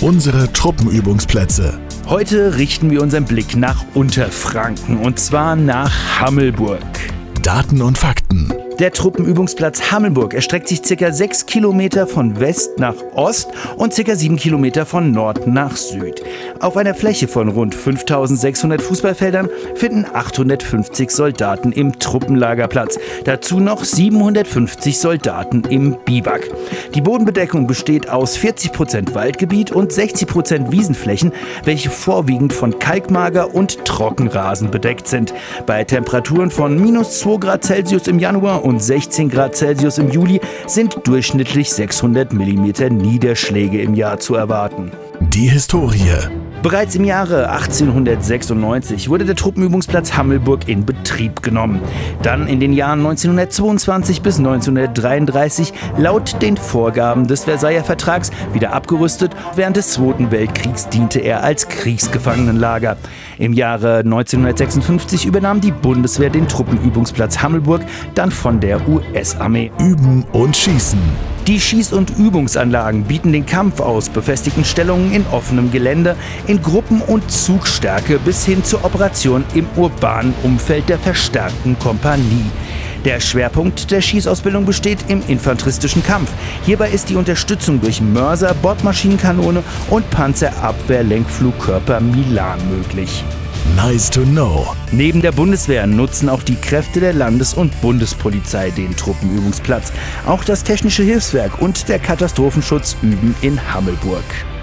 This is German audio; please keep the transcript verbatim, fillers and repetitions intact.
Unsere Truppenübungsplätze. Heute richten wir unseren Blick nach Unterfranken und zwar nach Hammelburg. Daten und Fakten. Der Truppenübungsplatz Hammelburg erstreckt sich ca. sechs Kilometer von West nach Ost und ca. sieben Kilometer von Nord nach Süd. Auf einer Fläche von rund fünftausendsechshundert Fußballfeldern finden achthundertfünfzig Soldaten im Truppenlager Platz. Dazu noch siebenhundertfünfzig Soldaten im Biwak. Die Bodenbedeckung besteht aus vierzig Prozent Waldgebiet und sechzig Prozent Wiesenflächen, welche vorwiegend von Kalkmager und Trockenrasen bedeckt sind. Bei Temperaturen von minus zwei Grad Celsius im Januar und sechzehn Grad Celsius im Juli sind durchschnittlich sechshundert Millimeter Niederschläge im Jahr zu erwarten. Die Historie. Bereits im Jahre achtzehnhundertsechsundneunzig wurde der Truppenübungsplatz Hammelburg in Betrieb genommen. Dann in den Jahren neunzehnhundertzweiundzwanzig bis neunzehnhundertdreiunddreißig laut den Vorgaben des Versailler Vertrags wieder abgerüstet. Während des Zweiten Weltkriegs diente er als Kriegsgefangenenlager. Im Jahre neunzehnhundertsechsundfünfzig übernahm die Bundeswehr den Truppenübungsplatz Hammelburg dann von der U S-Armee. Üben und Schießen. Die Schieß- und Übungsanlagen bieten den Kampf aus befestigten Stellungen in offenem Gelände, in Gruppen- und Zugstärke bis hin zur Operation im urbanen Umfeld der verstärkten Kompanie. Der Schwerpunkt der Schießausbildung besteht im infanteristischen Kampf. Hierbei ist die Unterstützung durch Mörser, Bordmaschinenkanone und Panzerabwehr-Lenkflugkörper Milan möglich. Nice to know. Neben der Bundeswehr nutzen auch die Kräfte der Landes- und Bundespolizei den Truppenübungsplatz. Auch das Technische Hilfswerk und der Katastrophenschutz üben in Hammelburg.